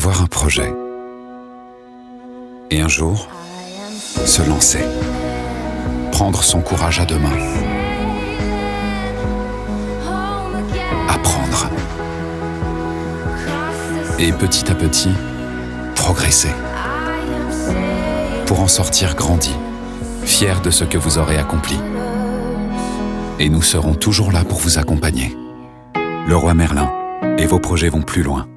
Avoir un projet. Et un jour, se lancer. Prendre son courage à deux mains. Apprendre. Et petit à petit, progresser. Pour en sortir grandi, fier de ce que vous aurez accompli. Et nous serons toujours là pour vous accompagner. Leroy Merlin, et vos projets vont plus loin.